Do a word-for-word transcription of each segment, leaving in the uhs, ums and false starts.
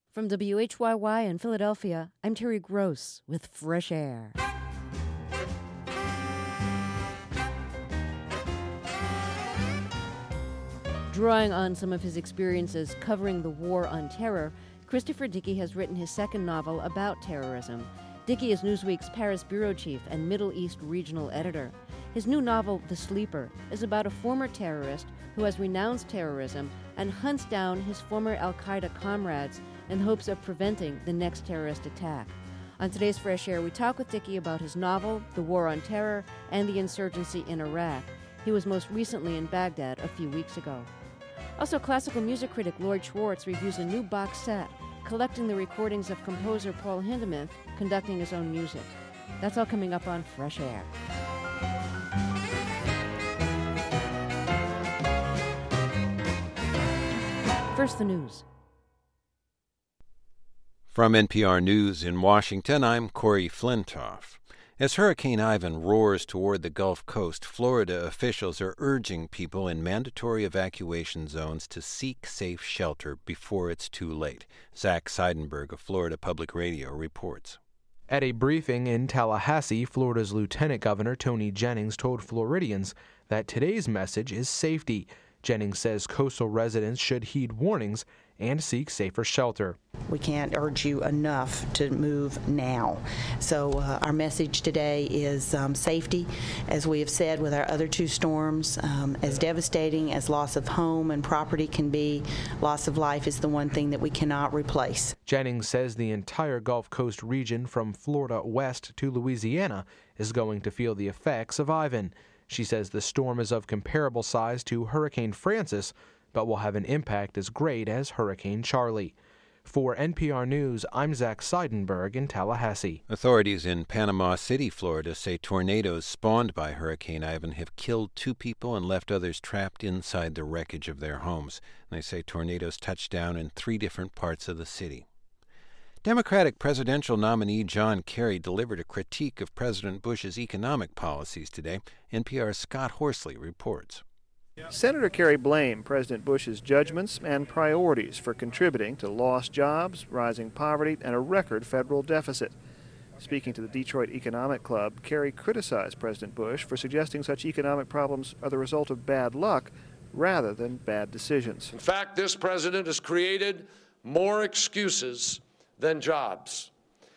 From W H Y Y in Philadelphia, I'm Terry Gross with Fresh Air. Drawing on some of his experiences covering the war on terror, Christopher Dickey has written his second novel about terrorism. Dickey is Newsweek's Paris bureau chief and Middle East regional editor. His new novel, The Sleeper, is about a former terrorist who has renounced terrorism and hunts down his former al-Qaeda comrades in hopes of preventing the next terrorist attack. On today's Fresh Air, we talk with Dickey about his novel, The War on Terror, and the insurgency in Iraq. He was most recently in Baghdad a few weeks ago. Also, classical music critic Lloyd Schwartz reviews a new box set, collecting the recordings of composer Paul Hindemith conducting his own music. That's all coming up on Fresh Air. First, the news. From N P R News in Washington, I'm Corey Flintoff. As Hurricane Ivan roars toward the Gulf Coast, Florida officials are urging people in mandatory evacuation zones to seek safe shelter before it's too late. Zach Seidenberg of Florida Public Radio reports. At a briefing in Tallahassee, Florida's Lieutenant Governor Tony Jennings told Floridians that today's message is safety. Jennings says coastal residents should heed warnings and seek safer shelter. We can't urge you enough to move now. So uh, our message today is um, safety. As we have said with our other two storms, um, as devastating as loss of home and property can be, loss of life is the one thing that we cannot replace. Jennings says the entire Gulf Coast region from Florida west to Louisiana is going to feel the effects of Ivan. She says the storm is of comparable size to Hurricane Francis, but will have an impact as great as Hurricane Charlie. For N P R News, I'm Zach Seidenberg in Tallahassee. Authorities in Panama City, Florida, say tornadoes spawned by Hurricane Ivan have killed two people and left others trapped inside the wreckage of their homes. They say tornadoes touched down in three different parts of the city. Democratic presidential nominee John Kerry delivered a critique of President Bush's economic policies today. N P R's Scott Horsley reports. Senator Kerry blamed President Bush's judgments and priorities for contributing to lost jobs, rising poverty, and a record federal deficit. Speaking to the Detroit Economic Club, Kerry criticized President Bush for suggesting such economic problems are the result of bad luck rather than bad decisions. In fact, this president has created more excuses than jobs.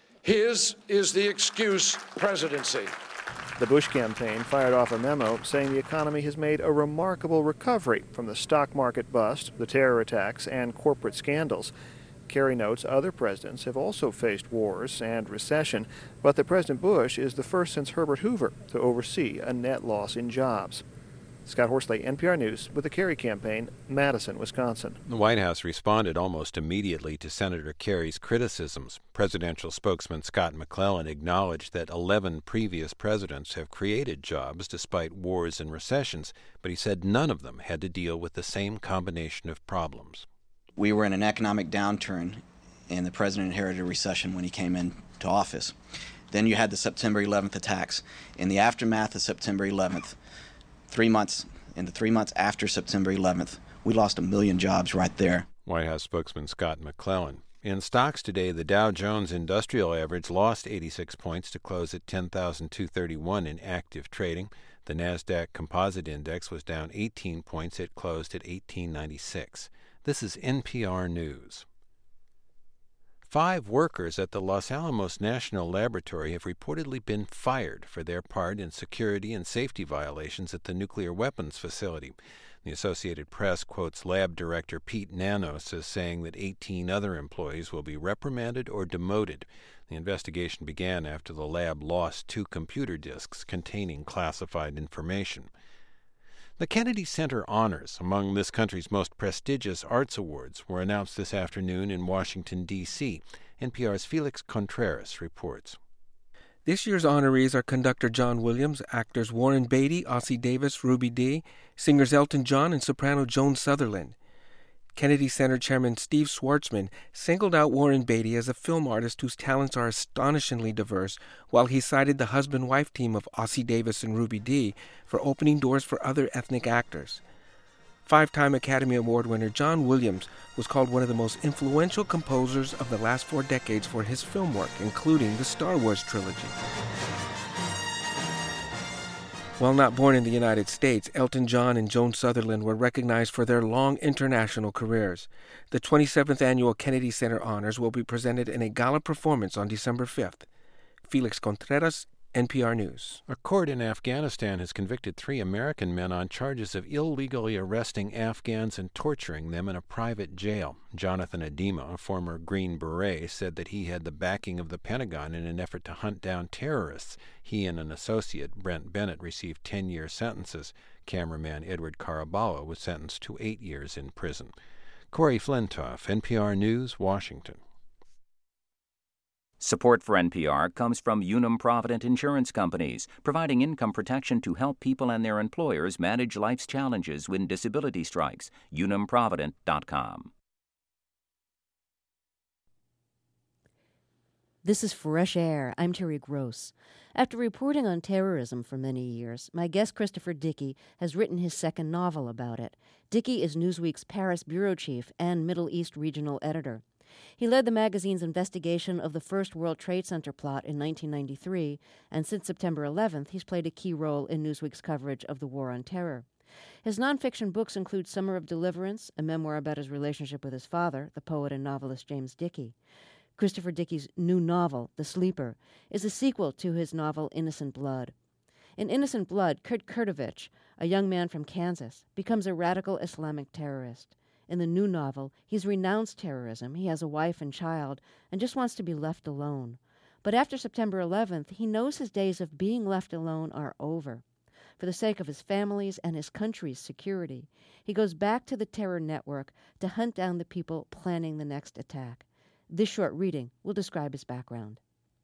His is the excuse presidency. The Bush campaign fired off a memo saying the economy has made a remarkable recovery from the stock market bust, the terror attacks, and corporate scandals. Kerry notes other presidents have also faced wars and recession, but that President Bush is the first since Herbert Hoover to oversee a net loss in jobs. Scott Horsley, N P R News, with the Kerry campaign, Madison, Wisconsin. The White House responded almost immediately to Senator Kerry's criticisms. Presidential spokesman Scott McClellan acknowledged that eleven previous presidents have created jobs despite wars and recessions, but he said none of them had to deal with the same combination of problems. We were in an economic downturn, and the president inherited a recession when he came into office. Then you had the September eleventh attacks. In the aftermath of September eleventh, Three months, in the three months after September eleventh, we lost a million jobs right there. White House spokesman Scott McClellan. In stocks today, the Dow Jones Industrial Average lost eighty-six points to close at ten thousand two hundred thirty-one in active trading. The NASDAQ Composite Index was down eighteen points. It closed at eighteen ninety-six. This is N P R News. Five workers at the Los Alamos National Laboratory have reportedly been fired for their part in security and safety violations at the nuclear weapons facility. The Associated Press quotes lab director Pete Nanos as saying that eighteen other employees will be reprimanded or demoted. The investigation began after the lab lost two computer disks containing classified information. The Kennedy Center Honors, among this country's most prestigious arts awards, were announced this afternoon in Washington, D C N P R's Felix Contreras reports. This year's honorees are conductor John Williams, actors Warren Beatty, Ossie Davis, Ruby Dee, singers Elton John, and soprano Joan Sutherland. Kennedy Center Chairman Steve Schwartzman singled out Warren Beatty as a film artist whose talents are astonishingly diverse, while he cited the husband-wife team of Ossie Davis and Ruby Dee for opening doors for other ethnic actors. Five-time Academy Award winner John Williams was called one of the most influential composers of the last four decades for his film work, including the Star Wars trilogy. While not born in the United States, Elton John and Joan Sutherland were recognized for their long international careers. The twenty-seventh Annual Kennedy Center Honors will be presented in a gala performance on December fifth. Felix Contreras, N P R News. A court in Afghanistan has convicted three American men on charges of illegally arresting Afghans and torturing them in a private jail. Jonathan Adema, a former Green Beret, said that he had the backing of the Pentagon in an effort to hunt down terrorists. He and an associate, Brent Bennett, received ten-year sentences. Cameraman Edward Caraballo was sentenced to eight years in prison. Corey Flintoff, N P R News, Washington. Support for N P R comes from Unum Provident Insurance Companies, providing income protection to help people and their employers manage life's challenges when disability strikes. unum provident dot com. This is Fresh Air. I'm Terry Gross. After reporting on terrorism for many years, my guest Christopher Dickey has written his second novel about it. Dickey is Newsweek's Paris bureau chief and Middle East regional editor. He led the magazine's investigation of the first World Trade Center plot in nineteen ninety-three, and since September eleventh, he's played a key role in Newsweek's coverage of the War on Terror. His nonfiction books include Summer of Deliverance, a memoir about his relationship with his father, the poet and novelist James Dickey. Christopher Dickey's new novel, The Sleeper, is a sequel to his novel Innocent Blood. In Innocent Blood, Kurt Kurtovich, a young man from Kansas, becomes a radical Islamic terrorist. In the new novel, he's renounced terrorism, he has a wife and child, and just wants to be left alone. But after September eleventh, he knows his days of being left alone are over. For the sake of his family's and his country's security, he goes back to the terror network to hunt down the people planning the next attack. This short reading will describe his background.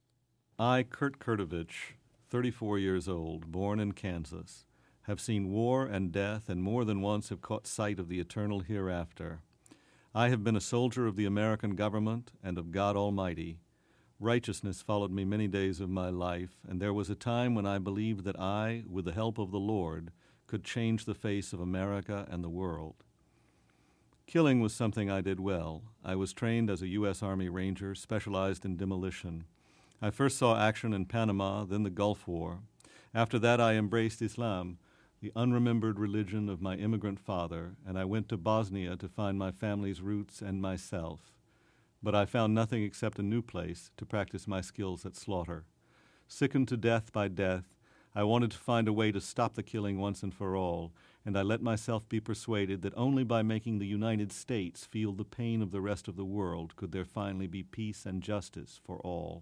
I, Kurt Kurtovich, thirty-four years old, born in Kansas, have seen war and death, and more than once have caught sight of the eternal hereafter. I have been a soldier of the American government and of God Almighty. Righteousness followed me many days of my life, and there was a time when I believed that I, with the help of the Lord, could change the face of America and the world. Killing was something I did well. I was trained as a U S Army Ranger, specialized in demolition. I first saw action in Panama, then the Gulf War. After that, I embraced Islam, the unremembered religion of my immigrant father, and I went to Bosnia to find my family's roots and myself. But I found nothing except a new place to practice my skills at slaughter. Sickened to death by death, I wanted to find a way to stop the killing once and for all, and I let myself be persuaded that only by making the United States feel the pain of the rest of the world could there finally be peace and justice for all.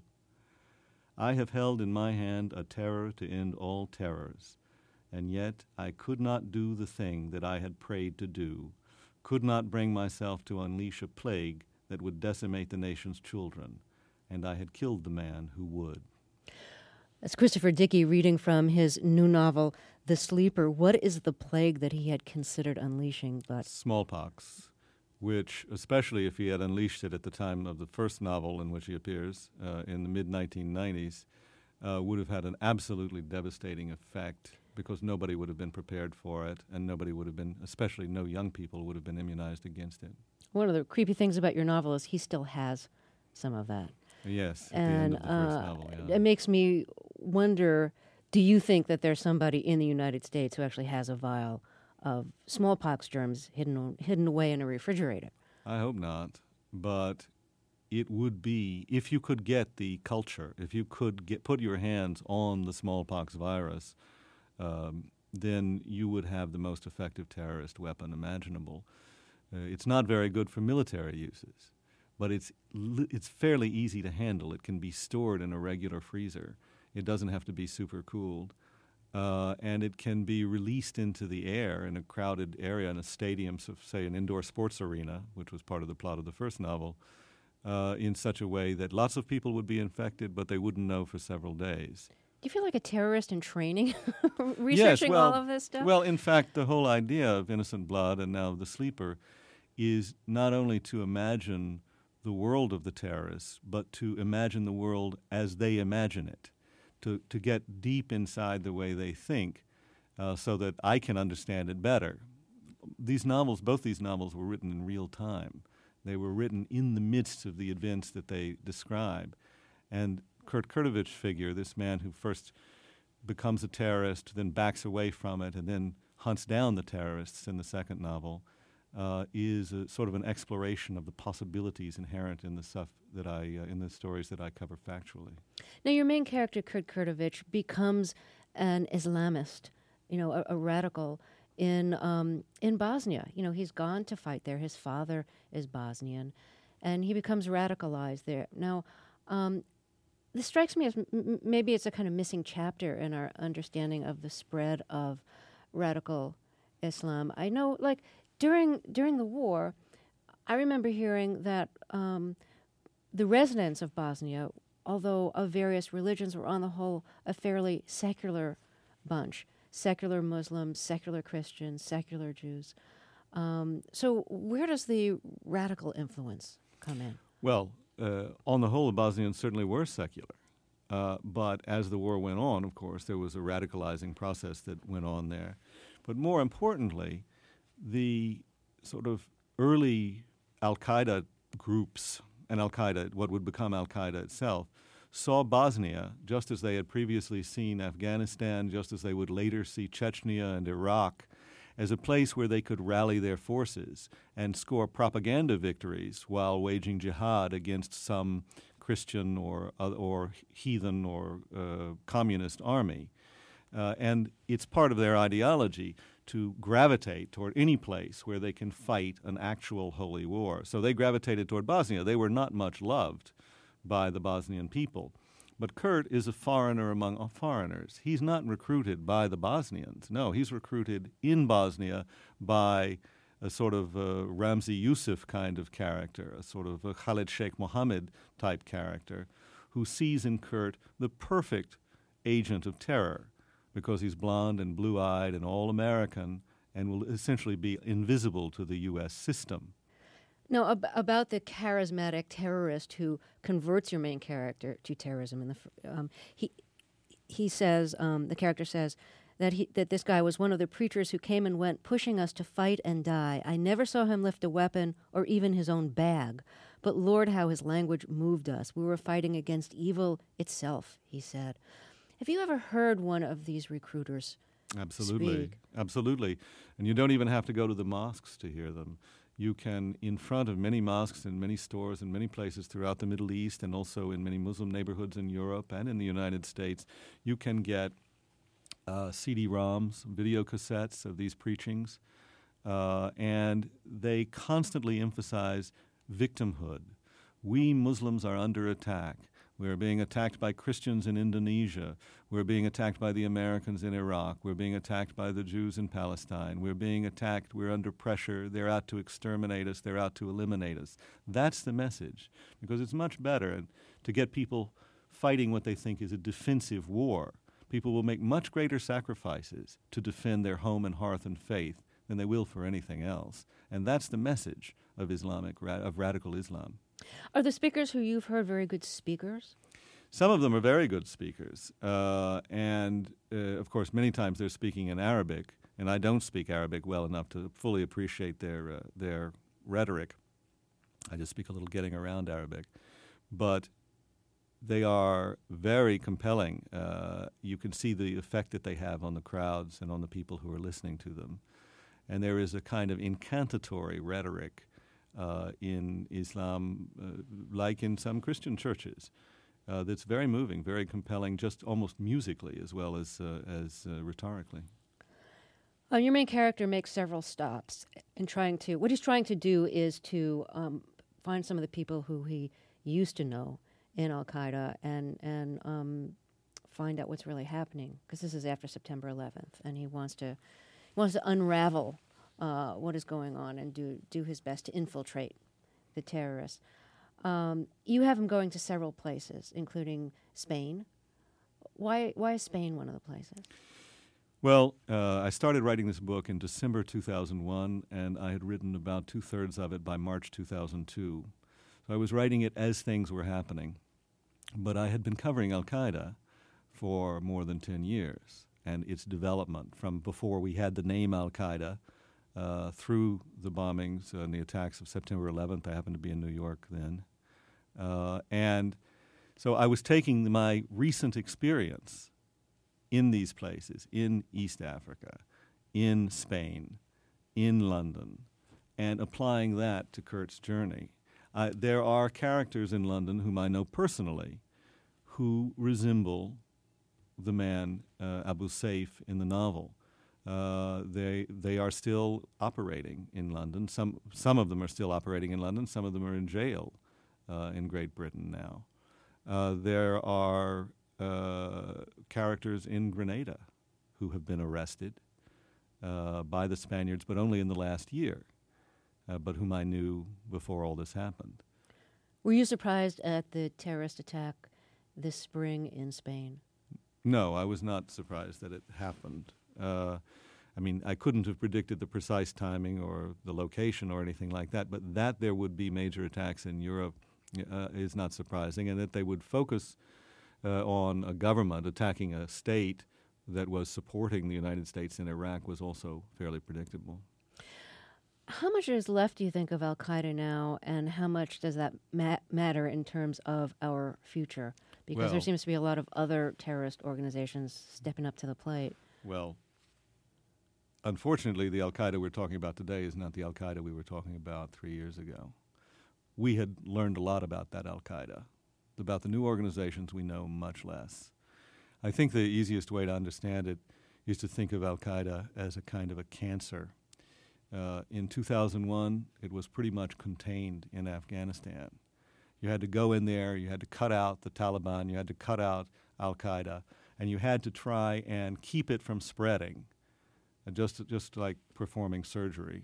I have held in my hand a terror to end all terrors, and yet I could not do the thing that I had prayed to do, could not bring myself to unleash a plague that would decimate the nation's children, and I had killed the man who would. That's Christopher Dickey reading from his new novel, The Sleeper. What is the plague that he had considered unleashing? But smallpox, which, especially if he had unleashed it at the time of the first novel in which he appears, uh, in the mid nineteen nineties, uh, would have had an absolutely devastating effect, because nobody would have been prepared for it, and nobody would have been, especially no young people, would have been immunized against it. One of the creepy things about your novel is he still has some of that. Yes, at and the end of the uh, first novel, yeah. It makes me wonder, do you think that there's somebody in the United States who actually has a vial of smallpox germs hidden hidden away in a refrigerator? I hope not, but it would be, if you could get the culture, if you could get put your hands on the smallpox virus, um, then you would have the most effective terrorist weapon imaginable. Uh, it's not very good for military uses, but it's li- it's fairly easy to handle. It can be stored in a regular freezer. It doesn't have to be super cooled. Uh, and it can be released into the air in a crowded area in a stadium, so say an indoor sports arena, which was part of the plot of the first novel, uh, in such a way that lots of people would be infected, but they wouldn't know for several days. Do you feel like a terrorist in training, researching yes, well, all of this stuff? Well, in fact, the whole idea of Innocent Blood and now The Sleeper is not only to imagine the world of the terrorists, but to imagine the world as they imagine it, to, to get deep inside the way they think, uh, so that I can understand it better. these novels, both these novels were written in real time. They were written in the midst of the events that they describe. And Kurt Kurtovich figure, this man who first becomes a terrorist, then backs away from it, and then hunts down the terrorists in the second novel, uh, is a, sort of an exploration of the possibilities inherent in the stuff that I, uh, in the stories that I cover factually. Now, your main character, Kurt Kurtovich, becomes an Islamist, you know, a, a radical in um, in Bosnia. You know, he's gone to fight there. His father is Bosnian, and he becomes radicalized there. Now, um, this strikes me as m- m- maybe it's a kind of missing chapter in our understanding of the spread of radical Islam. I know, like, during during the war, I remember hearing that um, the residents of Bosnia, although of various religions, were on the whole a fairly secular bunch. Secular Muslims, secular Christians, secular Jews. Um, so where does the radical influence come in? Well, uh, on the whole, the Bosnians certainly were secular. Uh, but as the war went on, of course, there was a radicalizing process that went on there. But more importantly, the sort of early al-Qaeda groups, and al-Qaeda, what would become al-Qaeda itself, saw Bosnia, just as they had previously seen Afghanistan, just as they would later see Chechnya and Iraq, as a place where they could rally their forces and score propaganda victories while waging jihad against some Christian or uh, or heathen or uh, communist army. Uh, and it's part of their ideology to gravitate toward any place where they can fight an actual holy war. So they gravitated toward Bosnia. They were not much loved by the Bosnian people. But Kurt is a foreigner among foreigners. He's not recruited by the Bosnians. No, he's recruited in Bosnia by a sort of uh, Ramzi Yusuf kind of character, a sort of a Khalid Sheikh Mohammed type character, who sees in Kurt the perfect agent of terror because he's blonde and blue-eyed and all-American and will essentially be invisible to the U S system. Now, ab- about the charismatic terrorist who converts your main character to terrorism, in the fr- um, he he says um, the character says that he that this guy was one of the preachers who came and went, pushing us to fight and die. I never saw him lift a weapon or even his own bag, but Lord, how his language moved us. We were fighting against evil itself, he said. Have you ever heard one of these recruiters Absolutely, speak? Absolutely, and you don't even have to go to the mosques to hear them. You can, in front of many mosques and many stores and many places throughout the Middle East and also in many Muslim neighborhoods in Europe and in the United States, you can get uh, C D ROMs, video cassettes of these preachings, uh, and they constantly emphasize victimhood. We Muslims are under attack. We're being attacked by Christians in Indonesia. We're being attacked by the Americans in Iraq. We're being attacked by the Jews in Palestine. We're being attacked. We're under pressure. They're out to exterminate us. They're out to eliminate us. That's the message, because it's much better to get people fighting what they think is a defensive war. People will make much greater sacrifices to defend their home and hearth and faith than they will for anything else. And that's the message of Islamic, of radical Islam. Are the speakers who you've heard very good speakers? Some of them are very good speakers. Uh, and, uh, of course, many times they're speaking in Arabic, and I don't speak Arabic well enough to fully appreciate their, uh, their rhetoric. I just speak a little getting around Arabic. But they are very compelling. Uh, you can see the effect that they have on the crowds and on the people who are listening to them. And there is a kind of incantatory rhetoric Uh, in Islam, uh, like in some Christian churches, uh, that's very moving, very compelling, just almost musically as well as uh, as uh, rhetorically. Uh, your main character makes several stops in trying to. What he's trying to do is to um, find some of the people who he used to know in Al Qaeda and and um, find out what's really happening, because this is after September eleventh, and he wants to he wants to unravel Uh, what is going on and do do his best to infiltrate the terrorists. Um, you have him going to several places, including Spain. Why why is Spain one of the places? Well, uh, I started writing this book in December two thousand one, and I had written about two-thirds of it by March two thousand two. So I was writing it as things were happening. But I had been covering Al-Qaeda for more than ten years, and its development from before we had the name Al-Qaeda uh, through the bombings and the attacks of September eleventh. I happened to be in New York then. Uh, and so I was taking my recent experience in these places, in East Africa, in Spain, in London, and applying that to Kurt's journey. Uh, there are characters in London whom I know personally who resemble the man uh, Abu Saif in the novel. Uh, they they are still operating in London. Some some of them are still operating in London. Some of them are in jail uh, in Great Britain now. Uh, there are uh, characters in Grenada who have been arrested uh, by the Spaniards, but only in the last year, uh, but whom I knew before all this happened. Were you surprised at the terrorist attack this spring in Spain? No, I was not surprised that it happened. Uh, I mean, I couldn't have predicted the precise timing or the location or anything like that, but that there would be major attacks in Europe uh, is not surprising, and that they would focus uh, on a government attacking a state that was supporting the United States in Iraq was also fairly predictable. How much is left, do you think, of al-Qaeda now, and how much does that ma- matter in terms of our future? Because well, there seems to be a lot of other terrorist organizations stepping up to the plate. Well, unfortunately, the al-Qaeda we're talking about today is not the al-Qaeda we were talking about three years ago. We had learned a lot about that al-Qaeda. About the new organizations, we know much less. I think the easiest way to understand it is to think of al-Qaeda as a kind of a cancer. Uh, in two thousand one, it was pretty much contained in Afghanistan. You had to go in there, you had to cut out the Taliban, you had to cut out al-Qaeda, and you had to try and keep it from spreading, uh, just, just like performing surgery.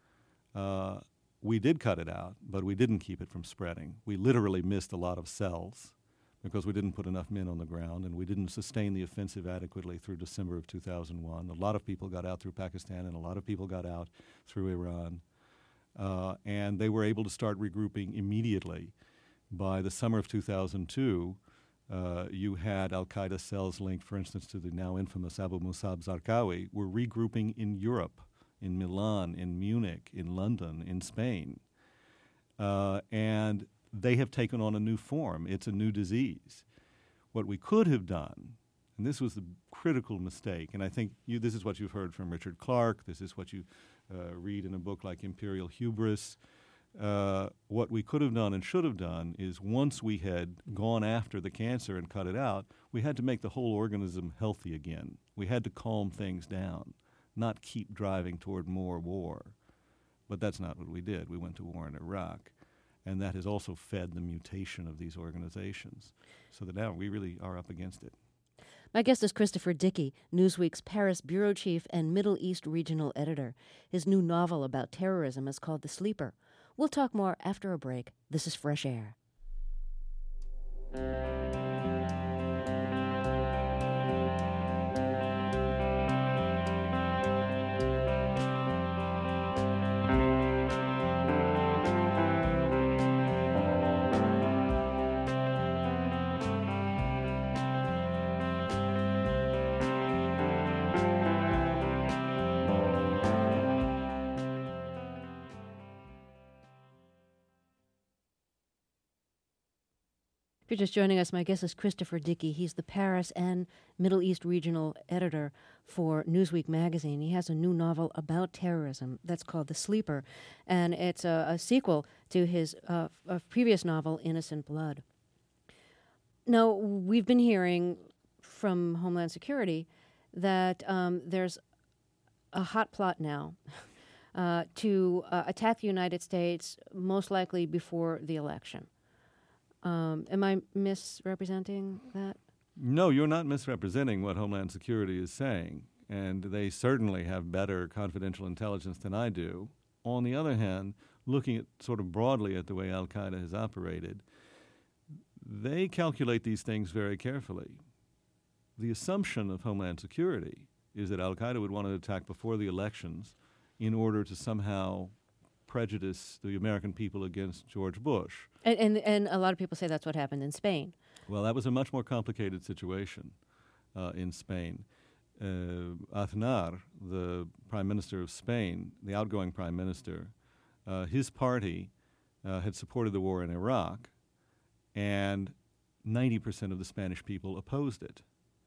Uh, we did cut it out, but we didn't keep it from spreading. We literally missed a lot of cells because we didn't put enough men on the ground, and we didn't sustain the offensive adequately through December of two thousand one. A lot of people got out through Pakistan, and a lot of people got out through Iran. Uh, and they were able to start regrouping immediately. By the summer of two thousand two, uh, you had al-Qaeda cells linked, for instance, to the now infamous Abu Musab Zarqawi, were regrouping in Europe, in Milan, in Munich, in London, in Spain. Uh, and they have taken on a new form. It's a new disease. What we could have done, and this was the critical mistake, and I think you, this is what you've heard from Richard Clarke, this is what you uh, read in a book like Imperial Hubris. Uh, what we could have done and should have done is once we had gone after the cancer and cut it out, we had to make the whole organism healthy again. We had to calm things down, not keep driving toward more war. But that's not what we did. We went to war in Iraq, and that has also fed the mutation of these organizations, so that now we really are up against it. My guest is Christopher Dickey, Newsweek's Paris bureau chief and Middle East regional editor. His new novel about terrorism is called The Sleeper. We'll talk more after a break. This is Fresh Air. If you're just joining us, my guest is Christopher Dickey. He's the Paris and Middle East regional editor for Newsweek magazine. He has a new novel about terrorism that's called The Sleeper, and it's a, a sequel to his uh, a previous novel, Innocent Blood. Now, we've been hearing from Homeland Security that um, there's a hot plot now uh, to uh, attack the United States, most likely before the election. Um, am I misrepresenting that? No, you're not misrepresenting what Homeland Security is saying, and they certainly have better confidential intelligence than I do. On the other hand, looking at sort of broadly at the way al-Qaeda has operated, they calculate these things very carefully. The assumption of Homeland Security is that al-Qaeda would want to attack before the elections in order to somehow prejudice the American people against George Bush. And, and and a lot of people say that's what happened in Spain. Well, that was a much more complicated situation uh, in Spain. uh, Aznar, the prime minister of Spain, the outgoing prime minister, uh, his party uh, had supported the war in Iraq, and ninety percent of the Spanish people opposed it.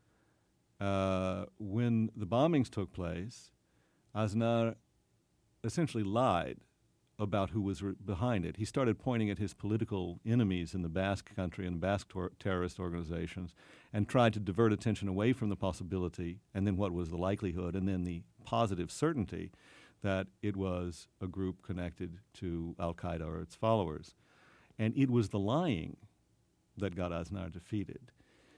Uh, when the bombings took place, Aznar essentially lied about who was re- behind it. He started pointing at his political enemies in the Basque country and Basque tor- terrorist organizations and tried to divert attention away from the possibility and then what was the likelihood and then the positive certainty that it was a group connected to al-Qaeda or its followers. And it was the lying that got Aznar defeated.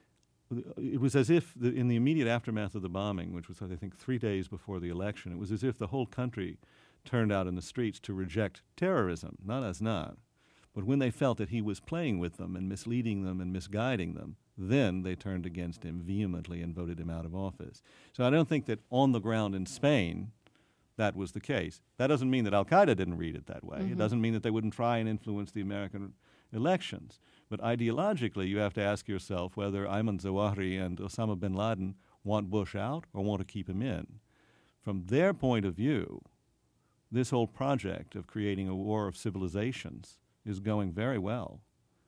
It was as if the, in the immediate aftermath of the bombing, which was, I think, three days before the election, it was as if the whole country turned out in the streets to reject terrorism, not Aznar. But when they felt that he was playing with them and misleading them and misguiding them, then they turned against him vehemently and voted him out of office. So I don't think that on the ground in Spain that was the case. That doesn't mean that al-Qaeda didn't read it that way. Mm-hmm. It doesn't mean that they wouldn't try and influence the American elections. But ideologically, you have to ask yourself whether Ayman Zawahiri and Osama bin Laden want Bush out or want to keep him in. From their point of view, this whole project of creating a war of civilizations is going very well.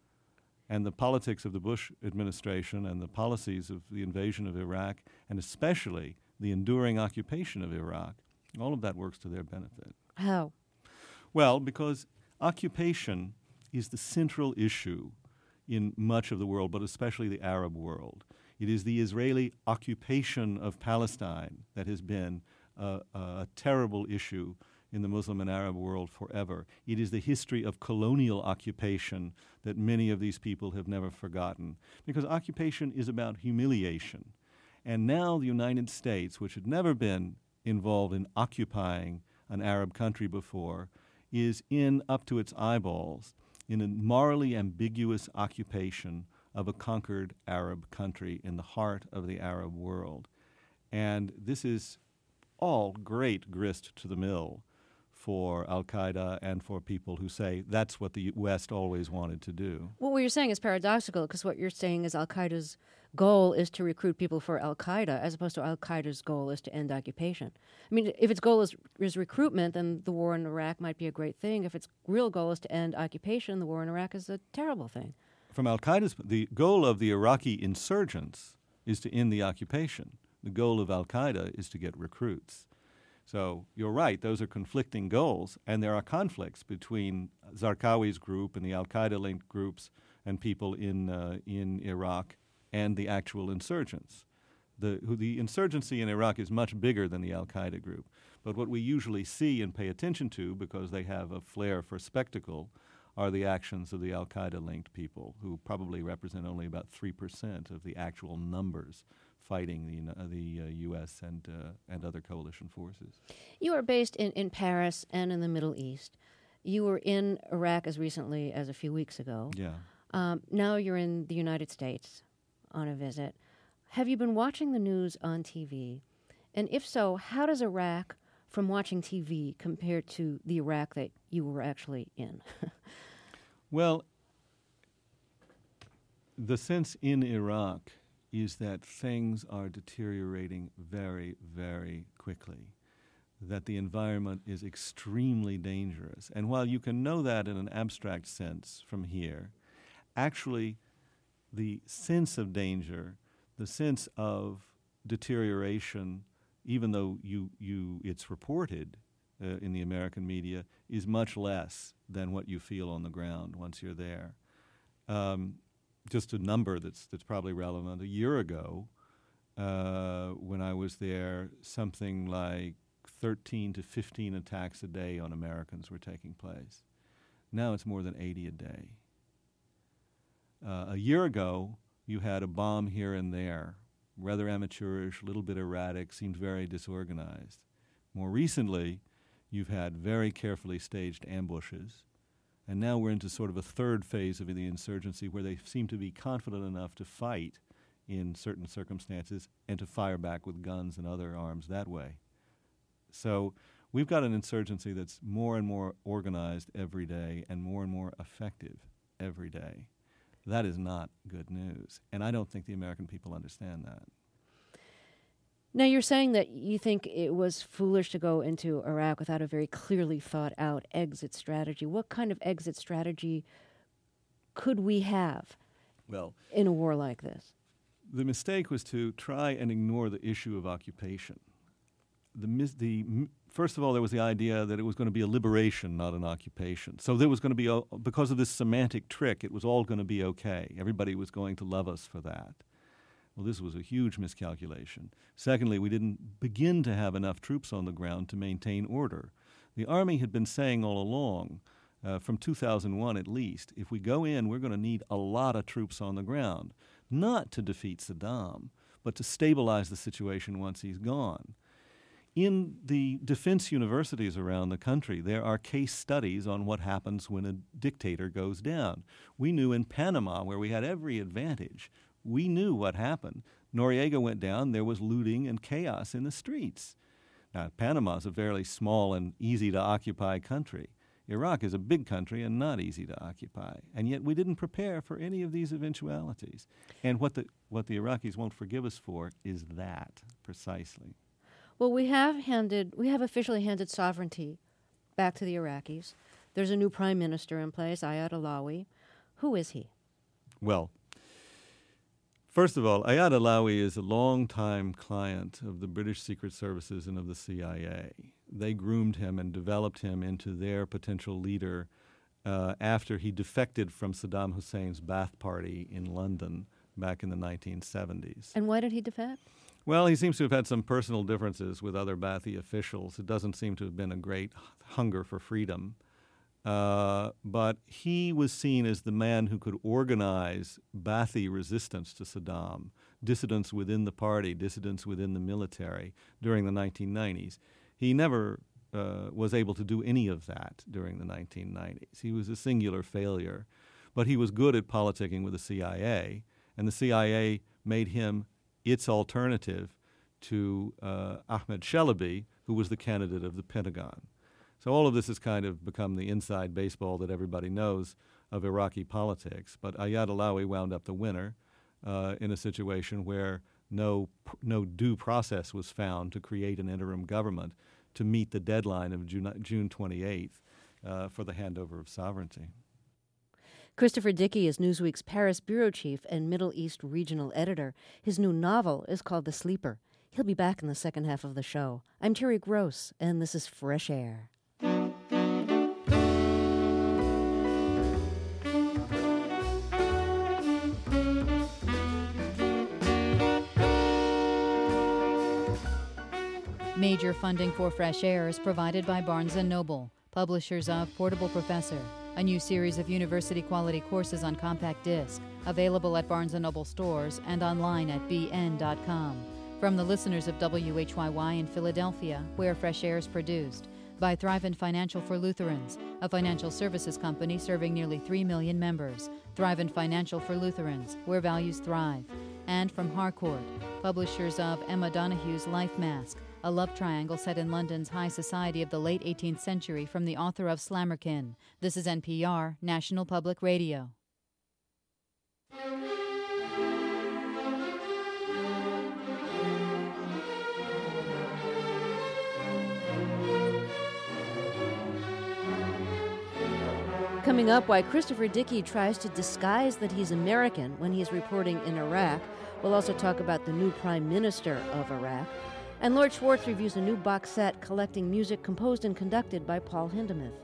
And the politics of the Bush administration and the policies of the invasion of Iraq, and especially the enduring occupation of Iraq, all of that works to their benefit. How? Well, because occupation is the central issue in much of the world, but especially the Arab world. It is the Israeli occupation of Palestine that has been a, a terrible issue in the Muslim and Arab world forever. It is the history of colonial occupation that many of these people have never forgotten, because occupation is about humiliation. And now the United States, which had never been involved in occupying an Arab country before, is in up to its eyeballs in a morally ambiguous occupation of a conquered Arab country in the heart of the Arab world. And this is all great grist to the mill for al-Qaeda and for people who say that's what the West always wanted to do. Well, what you're saying is paradoxical, because what you're saying is al-Qaeda's goal is to recruit people for al-Qaeda, as opposed to al-Qaeda's goal is to end occupation. I mean, if its goal is, is recruitment, then the war in Iraq might be a great thing. If its real goal is to end occupation, the war in Iraq is a terrible thing. From al-Qaeda's, the goal of the Iraqi insurgents is to end the occupation. The goal of al-Qaeda is to get recruits. So you're right, those are conflicting goals, and there are conflicts between Zarqawi's group and the al-Qaeda-linked groups and people in uh, in Iraq and the actual insurgents. The, who, the insurgency in Iraq is much bigger than the al-Qaeda group. But what we usually see and pay attention to, because they have a flair for spectacle, are the actions of the al-Qaeda-linked people, who probably represent only about three percent of the actual numbers fighting the uh, the uh, U S and uh, and other coalition forces. You are based in, in Paris and in the Middle East. You were in Iraq as recently as a few weeks ago. Yeah. Um, now you're in the United States on a visit. Have you been watching the news on T V? And if so, how does Iraq, from watching T V, compare to the Iraq that you were actually in? Well, the sense in Iraq is that things are deteriorating very, very quickly, that the environment is extremely dangerous. And while you can know that in an abstract sense from here, actually the sense of danger, the sense of deterioration, even though you, you it's reported uh, in the American media, is much less than what you feel on the ground once you're there. Um, Just a number that's that's probably relevant. A year ago, uh, when I was there, something like thirteen to fifteen attacks a day on Americans were taking place. Now it's more than eighty a day. Uh, a year ago, you had a bomb here and there, rather amateurish, a little bit erratic, seemed very disorganized. More recently, you've had very carefully staged ambushes. And now we're into sort of a third phase of the insurgency where they seem to be confident enough to fight in certain circumstances and to fire back with guns and other arms that way. So we've got an insurgency that's more and more organized every day and more and more effective every day. That is not good news. And I don't think the American people understand that. Now, you're saying that you think it was foolish to go into Iraq without a very clearly thought out exit strategy. What kind of exit strategy could we have well, in a war like this? The mistake was to try and ignore the issue of occupation. The, mis- the First of all, there was the idea that it was going to be a liberation, not an occupation. So there was going to be, a, because of this semantic trick, it was all going to be okay. Everybody was going to love us for that. Well, this was a huge miscalculation. Secondly, we didn't begin to have enough troops on the ground to maintain order. The Army had been saying all along, uh, from two thousand one at least, if we go in, we're going to need a lot of troops on the ground, not to defeat Saddam, but to stabilize the situation once he's gone. In the defense universities around the country, there are case studies on what happens when a dictator goes down. We knew in Panama, where we had every advantage, we knew what happened. Noriega went down, there was looting and chaos in the streets. Now, Panama is a fairly small and easy-to-occupy country. Iraq is a big country and not easy to occupy. And yet we didn't prepare for any of these eventualities. And what the, what the Iraqis won't forgive us for is that, precisely. Well, we have handed, we have officially handed sovereignty back to the Iraqis. There's a new prime minister in place, Ayad Allawi. Who is he? Well, first of all, Ayad Allawi is a long-time client of the British Secret Services and of the C I A. They groomed him and developed him into their potential leader uh, after he defected from Saddam Hussein's Ba'ath Party in London back in the nineteen seventies. And why did he defect? Well, he seems to have had some personal differences with other Ba'athi officials. It doesn't seem to have been a great hunger for freedom. Uh, but he was seen as the man who could organize Ba'athi resistance to Saddam, dissidents within the party, dissidents within the military during the nineteen nineties. He never uh, was able to do any of that during the nineteen nineties. He was a singular failure. But he was good at politicking with the C I A, and the C I A made him its alternative to uh, Ahmed Chalabi, who was the candidate of the Pentagon. So all of this has kind of become the inside baseball that everybody knows of Iraqi politics. But Ayad Allawi wound up the winner uh, in a situation where no no due process was found to create an interim government to meet the deadline of June, June twenty-eighth uh, for the handover of sovereignty. Christopher Dickey is Newsweek's Paris bureau chief and Middle East regional editor. His new novel is called The Sleeper. He'll be back in the second half of the show. I'm Terry Gross, and this is Fresh Air. Major funding for Fresh Air is provided by Barnes and Noble, publishers of Portable Professor, a new series of university-quality courses on compact disc, available at Barnes and Noble stores and online at b n dot com. From the listeners of W H Y Y in Philadelphia, where Fresh Air is produced, by Thrivent Financial for Lutherans, a financial services company serving nearly three million members. Thrivent Financial for Lutherans, where values thrive. And from Harcourt, publishers of Emma Donohue's Life Mask, a love triangle set in London's high society of the late eighteenth century from the author of Slammerkin. This is N P R, National Public Radio. Coming up, why Christopher Dickey tries to disguise that he's American when he's reporting in Iraq. We'll also talk about the new Prime Minister of Iraq. And Lord Schwartz reviews a new box set collecting music composed and conducted by Paul Hindemith.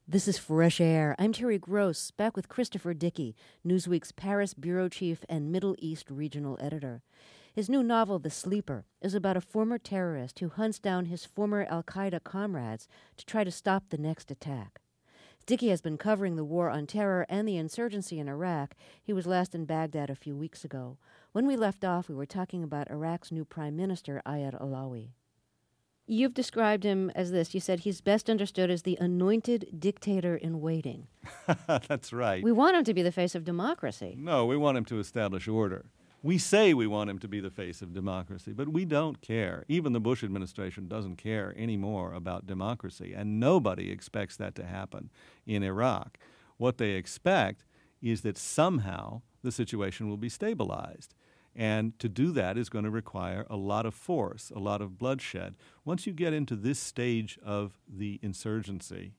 This is Fresh Air. I'm Terry Gross, back with Christopher Dickey, Newsweek's Paris bureau chief and Middle East regional editor. His new novel, The Sleeper, is about a former terrorist who hunts down his former al-Qaeda comrades to try to stop the next attack. Dickey has been covering the war on terror and the insurgency in Iraq. He was last in Baghdad a few weeks ago. When we left off, we were talking about Iraq's new prime minister, Ayad Allawi. You've described him as this. You said he's best understood as the anointed dictator in waiting. That's right. We want him to be the face of democracy. No, we want him to establish order. We say we want him to be the face of democracy, but we don't care. Even the Bush administration doesn't care anymore about democracy, and nobody expects that to happen in Iraq. What they expect is that somehow the situation will be stabilized. And to do that is going to require a lot of force, a lot of bloodshed. Once you get into this stage of the insurgency,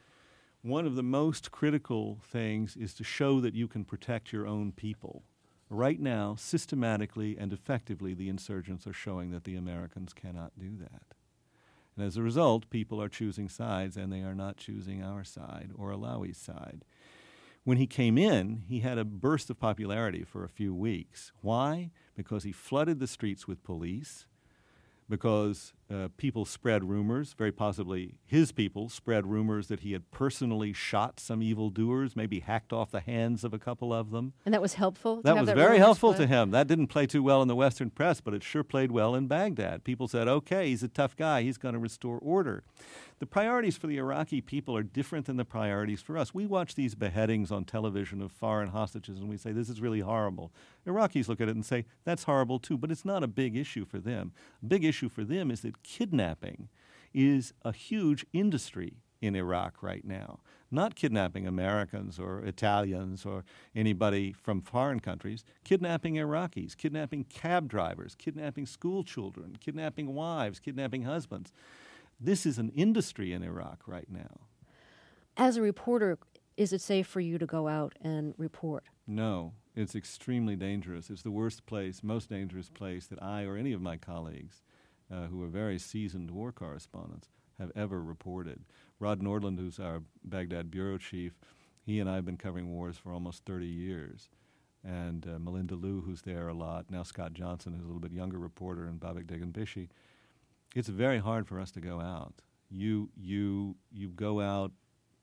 one of the most critical things is to show that you can protect your own people. Right now, systematically and effectively, the insurgents are showing that the Americans cannot do that. And as a result, people are choosing sides, and they are not choosing our side or Allawi's side. When he came in, he had a burst of popularity for a few weeks. Why? Because he flooded the streets with police, because uh, people spread rumors, very possibly his people spread rumors that he had personally shot some evildoers, maybe hacked off the hands of a couple of them. And that was helpful? That was that very helpful play? to him. That didn't play too well in the Western press, but it sure played well in Baghdad. People said, okay, he's a tough guy. He's going to restore order. The priorities for the Iraqi people are different than the priorities for us. We watch these beheadings on television of foreign hostages, and we say, this is really horrible. Iraqis look at it and say, that's horrible too, but it's not a big issue for them. A big issue for them is that kidnapping is a huge industry in Iraq right now. Not kidnapping Americans or Italians or anybody from foreign countries, kidnapping Iraqis, kidnapping cab drivers, kidnapping school children, kidnapping wives, kidnapping husbands. This is an industry in Iraq right now. As a reporter, is it safe for you to go out and report? No, it's extremely dangerous. It's the worst place, most dangerous place that I or any of my colleagues uh, who are very seasoned war correspondents have ever reported. Rod Nordland, who's our Baghdad bureau chief, he and I have been covering wars for almost thirty years. And uh, Melinda Liu, who's there a lot, now Scott Johnson, who's a little bit younger reporter, and Babak Degan-Bishi. It's very hard for us to go out. You, you, you go out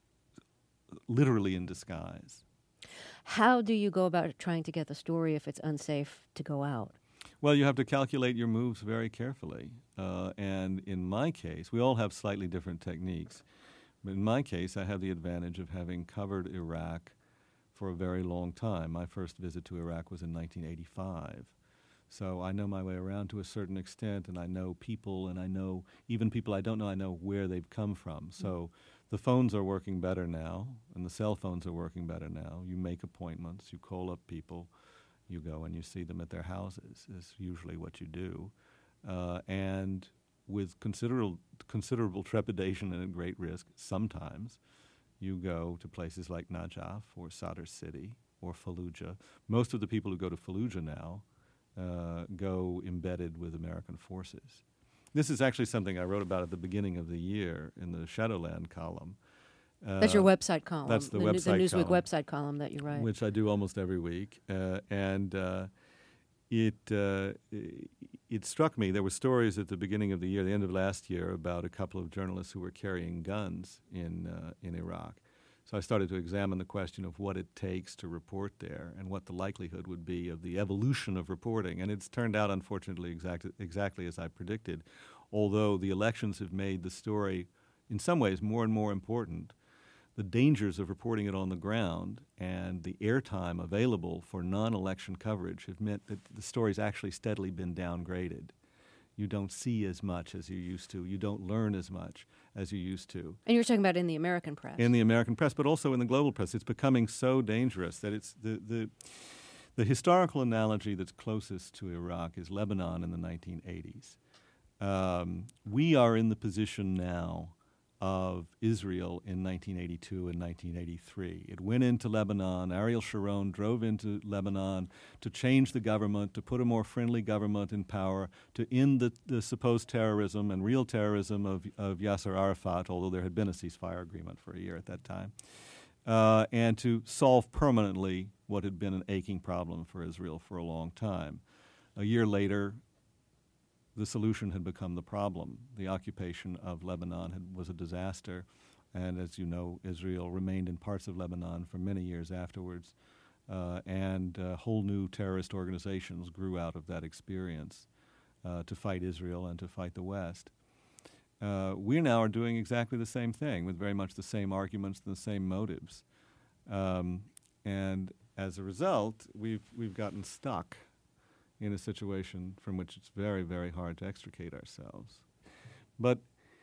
literally in disguise. How do you go about trying to get the story if it's unsafe to go out? Well, you have to calculate your moves very carefully. Uh, and in my case, we all have slightly different techniques. But in my case, I have the advantage of having covered Iraq for a very long time. My first visit to Iraq was in nineteen eighty-five. So I know my way around to a certain extent, and I know people, and I know even people I don't know, I know where they've come from. So the phones are working better now, and the cell phones are working better now. You make appointments, you call up people, you go and you see them at their houses, is usually what you do. Uh, and with considerable, considerable trepidation and at great risk, sometimes you go to places like Najaf or Sadr City or Fallujah. Most of the people who go to Fallujah now Uh, go embedded with American forces. This is actually something I wrote about at the beginning of the year in the Shadowland column. Uh, that's your website column. That's the, the website the Newsweek column, website column that you write. Which I do almost every week. Uh, and uh, it, uh, it struck me, there were stories at the beginning of the year, the end of last year, about a couple of journalists who were carrying guns in, uh, in Iraq. So I started to examine the question of what it takes to report there and what the likelihood would be of the evolution of reporting. And it's turned out, unfortunately, exact, exactly as I predicted. Although the elections have made the story, in some ways, more and more important, the dangers of reporting it on the ground and the airtime available for non-election coverage have meant that the story's actually steadily been downgraded. You don't see as much as you used to. You don't learn as much as you used to. And you're talking about in the American press. In the American press, but also in the global press. It's becoming so dangerous that it's the, the, the historical analogy that's closest to Iraq is Lebanon in the nineteen eighties. Um, we are in the position now of Israel in nineteen eighty-two and nineteen eighty-three. It went into Lebanon. Ariel Sharon drove into Lebanon to change the government, to put a more friendly government in power, to end the, the supposed terrorism and real terrorism of, of Yasser Arafat, although there had been a ceasefire agreement for a year at that time, uh, and to solve permanently what had been an aching problem for Israel for a long time. A year later, the solution had become the problem. The occupation of Lebanon had, was a disaster, and as you know, Israel remained in parts of Lebanon for many years afterwards, uh, and uh, whole new terrorist organizations grew out of that experience uh, to fight Israel and to fight the West. Uh, we now are doing exactly the same thing with very much the same arguments and the same motives. Um, and as a result, we've, we've gotten stuck in a situation from which it's very, very hard to extricate ourselves. But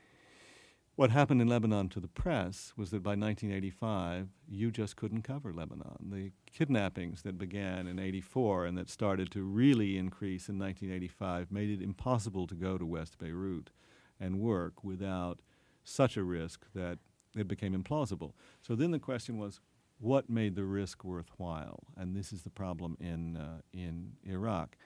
what happened in Lebanon to the press was that by nineteen eighty-five, you just couldn't cover Lebanon. The kidnappings that began in eighty-four and that started to really increase in nineteen eighty-five made it impossible to go to West Beirut and work without such a risk that it became implausible. So then the question was, what made the risk worthwhile? And this is the problem in uh, in Iraq.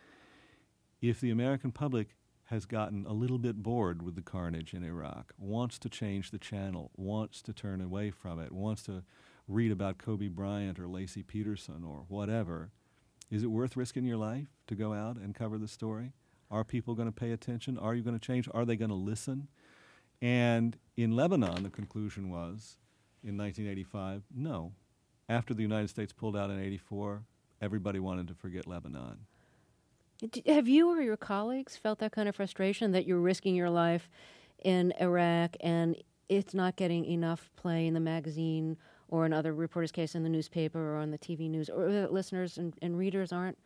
If the American public has gotten a little bit bored with the carnage in Iraq, wants to change the channel, wants to turn away from it, wants to read about Kobe Bryant or Lacey Peterson or whatever, is it worth risking your life to go out and cover the story? Are people going to pay attention? Are you going to change? Are they going to listen? And in Lebanon, the conclusion was, in nineteen eighty-five, no. After the United States pulled out in eighty-four, everybody wanted to forget Lebanon. Have you or your colleagues felt that kind of frustration that you're risking your life in Iraq and it's not getting enough play in the magazine or in other reporters' case in the newspaper or on the T V news, or that listeners and, and readers aren't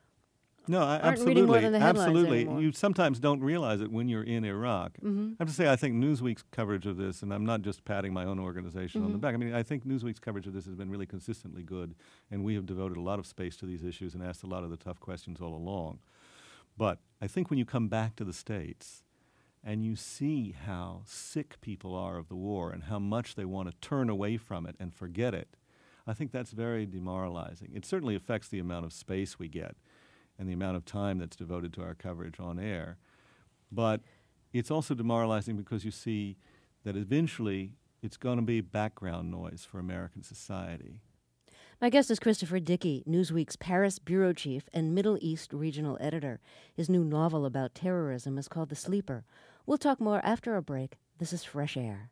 No, I, aren't absolutely, reading more than the headlines absolutely. anymore? You sometimes don't realize it when you're in Iraq. Mm-hmm. I have to say, I think Newsweek's coverage of this, and I'm not just patting my own organization Mm-hmm. on the back. I mean, I think Newsweek's coverage of this has been really consistently good, and we have devoted a lot of space to these issues and asked a lot of the tough questions all along. But I think when you come back to the States and you see how sick people are of the war and how much they want to turn away from it and forget it, I think that's very demoralizing. It certainly affects the amount of space we get and the amount of time that's devoted to our coverage on air. But it's also demoralizing because you see that eventually it's going to be background noise for American society. My guest is Christopher Dickey, Newsweek's Paris bureau chief and Middle East regional editor. His new novel about terrorism is called The Sleeper. We'll talk more after a break. This is Fresh Air.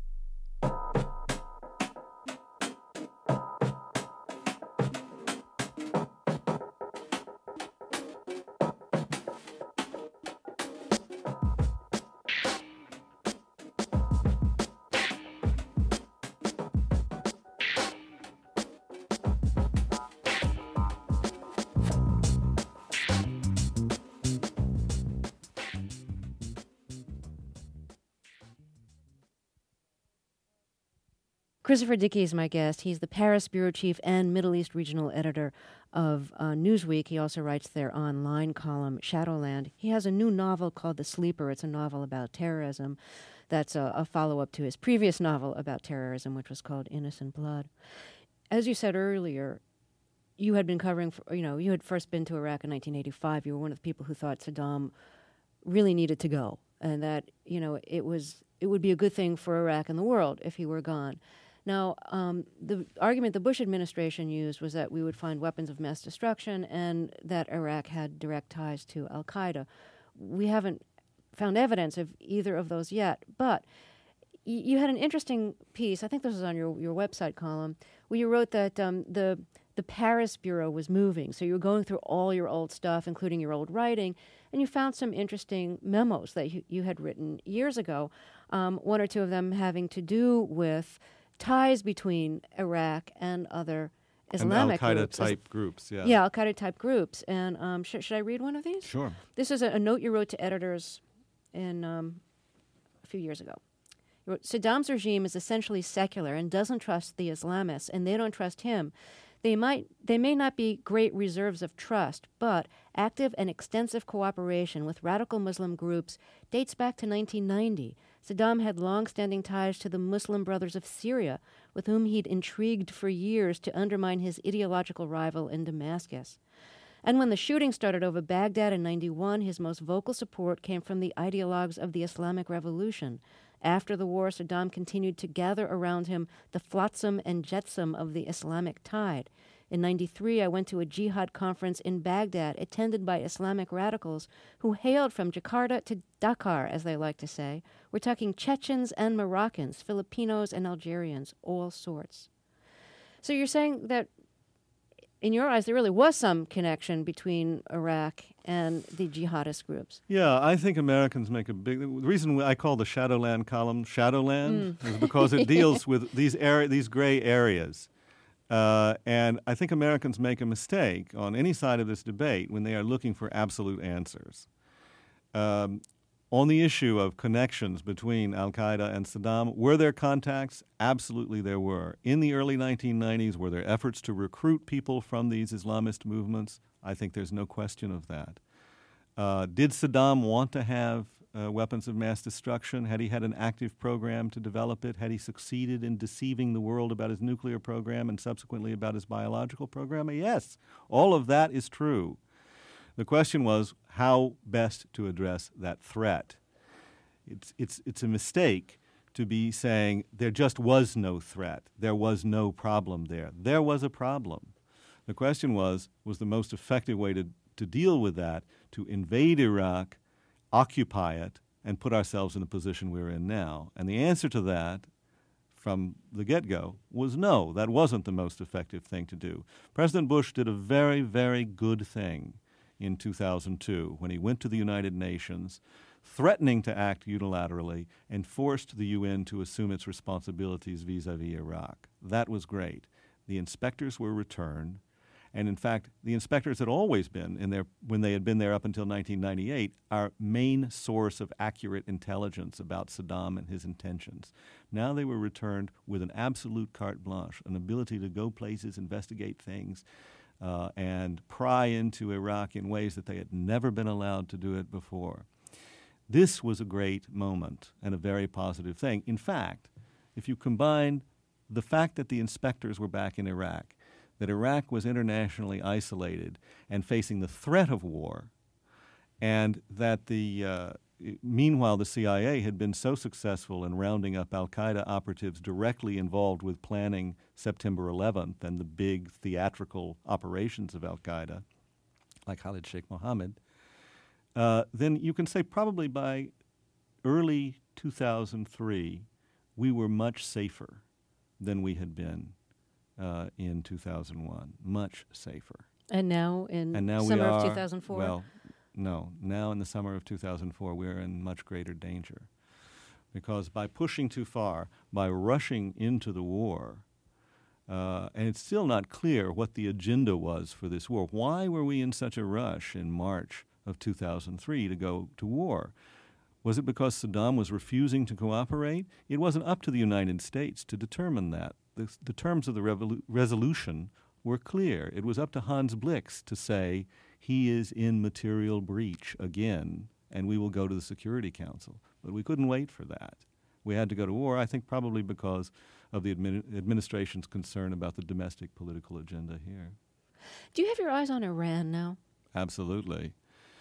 Christopher Dickey is my guest. He's the Paris bureau chief and Middle East regional editor of uh, Newsweek. He also writes their online column, Shadowland. He has a new novel called The Sleeper. It's a novel about terrorism. That's a, a follow-up to his previous novel about terrorism, which was called Innocent Blood. As you said earlier, you had been covering, for, you know, you had first been to Iraq in nineteen eighty-five. You were one of the people who thought Saddam really needed to go, and that, you know, it was it would be a good thing for Iraq and the world if he were gone. Now, um, the argument the Bush administration used was that we would find weapons of mass destruction and that Iraq had direct ties to al-Qaeda. We haven't found evidence of either of those yet, but y- you had an interesting piece, I think this was on your, your website column, where you wrote that um, the, the Paris bureau was moving. So you were going through all your old stuff, including your old writing, and you found some interesting memos that you, you had written years ago, um, one or two of them having to do with ties between Iraq and other Islamic and groups. Al-Qaeda-type groups, yeah. Yeah, Al-Qaeda-type groups. And um, sh- should I read one of these? Sure. This is a, a note you wrote to editors in um, a few years ago. You wrote, Saddam's regime is essentially secular and doesn't trust the Islamists, and they don't trust him. They might, they may not be great reserves of trust, but active and extensive cooperation with radical Muslim groups dates back to nineteen ninety. Saddam had long-standing ties to the Muslim Brothers of Syria, with whom he'd intrigued for years to undermine his ideological rival in Damascus. And when the shooting started over Baghdad in ninety-one, his most vocal support came from the ideologues of the Islamic Revolution. After the war, Saddam continued to gather around him the flotsam and jetsam of the Islamic tide. In ninety-three, I went to a jihad conference in Baghdad attended by Islamic radicals who hailed from Jakarta to Dakar, as they like to say. We're talking Chechens and Moroccans, Filipinos and Algerians, all sorts. So you're saying that, in your eyes, there really was some connection between Iraq and the jihadist groups. Yeah, I think Americans make a big... The reason I call the Shadowland column Shadowland mm. is because it deals with these area, these gray areas. Uh, and I think Americans make a mistake on any side of this debate when they are looking for absolute answers. Um, on the issue of connections between al-Qaeda and Saddam, were there contacts? Absolutely there were. In the early nineteen nineties, were there efforts to recruit people from these Islamist movements? I think there's no question of that. Uh, did Saddam want to have uh, weapons of mass destruction? Had he had an active program to develop it? Had he succeeded in deceiving the world about his nuclear program and subsequently about his biological program? Yes, all of that is true. The question was how best to address that threat. It's, it's, it's a mistake to be saying there just was no threat. There was no problem there. There was a problem. The question was, was the most effective way to, to deal with that to invade Iraq, occupy it, and put ourselves in the position we're in now? And the answer to that from the get-go was no, that wasn't the most effective thing to do. President Bush did a very, very good thing in two thousand two when he went to the United Nations, threatening to act unilaterally and forced the U N to assume its responsibilities vis-a-vis Iraq. That was great. The inspectors were returned, and in fact, the inspectors had always been, in their, when they had been there up until nineteen ninety-eight, our main source of accurate intelligence about Saddam and his intentions. Now they were returned with an absolute carte blanche, an ability to go places, investigate things, Uh, and pry into Iraq in ways that they had never been allowed to do it before. This was a great moment and a very positive thing. In fact, if you combine the fact that the inspectors were back in Iraq, that Iraq was internationally isolated and facing the threat of war, and that the uh, meanwhile the C I A had been so successful in rounding up al-Qaeda operatives directly involved with planning September eleventh and the big theatrical operations of al-Qaeda, like Khalid Sheikh Mohammed, uh, then you can say probably by early two thousand three, we were much safer than we had been uh, in two thousand one, much safer. And now in and now summer we are, of two thousand four? Well, no. Now in the summer of two thousand four, we're in much greater danger. Because by pushing too far, by rushing into the war, uh, and it's still not clear what the agenda was for this war. Why were we in such a rush in March of two thousand three to go to war? Was it because Saddam was refusing to cooperate? It wasn't up to the United States to determine that. The, the terms of the revolu- resolution were clear. It was up to Hans Blix to say, he is in material breach again, and we will go to the Security Council. But we couldn't wait for that. We had to go to war, I think probably because of the admi- administration's concern about the domestic political agenda here. Do you have your eyes on Iran now? Absolutely.